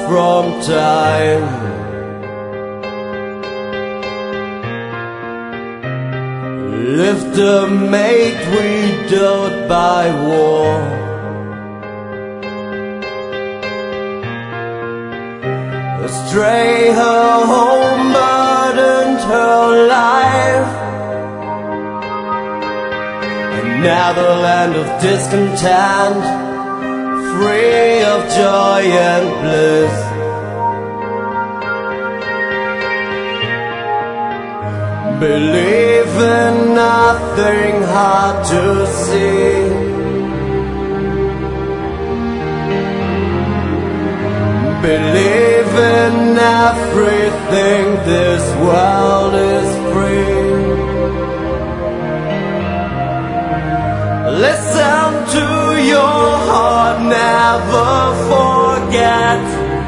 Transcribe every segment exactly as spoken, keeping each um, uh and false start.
from time. Lift a mate we dote by war. Astray her home burdened her life. And now the land of discontent, free of joy and bliss. Believe in nothing hard to see. Believe in everything, this world is free. Listen to your heart, never forget.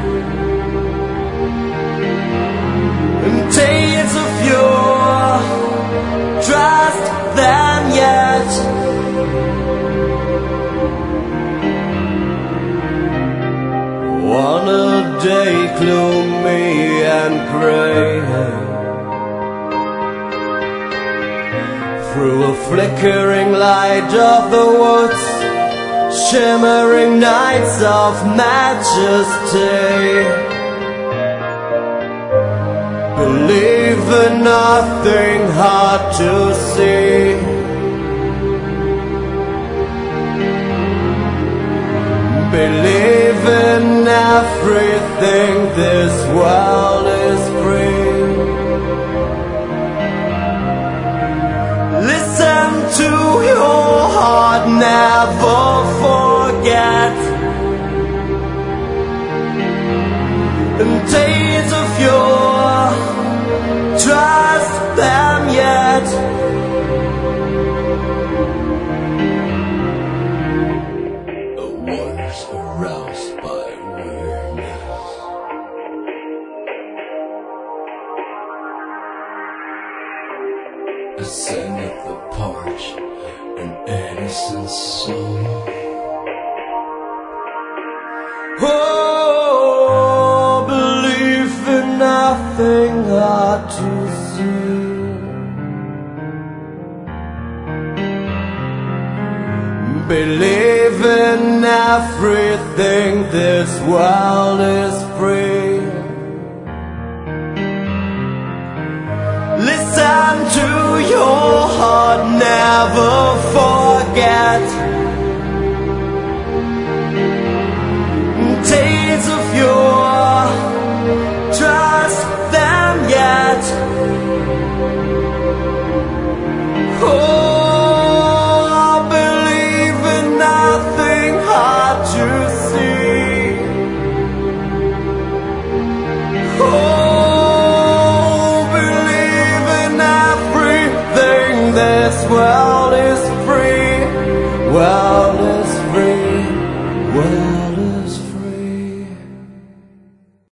And days of yore, trust them yet. On a day gloomy and grey, through a flickering light of the woods, shimmering nights of majesty. Believe in nothing hard to see. Believe in everything, this world is free. Listen to your heart, never forget. And days of yore, trust them yet. The waters aroused by weariness. Ascended the parched and innocent soul. Oh, believe in nothing hard to see. Believe in everything, this world is free. Listen to your heart, never forget.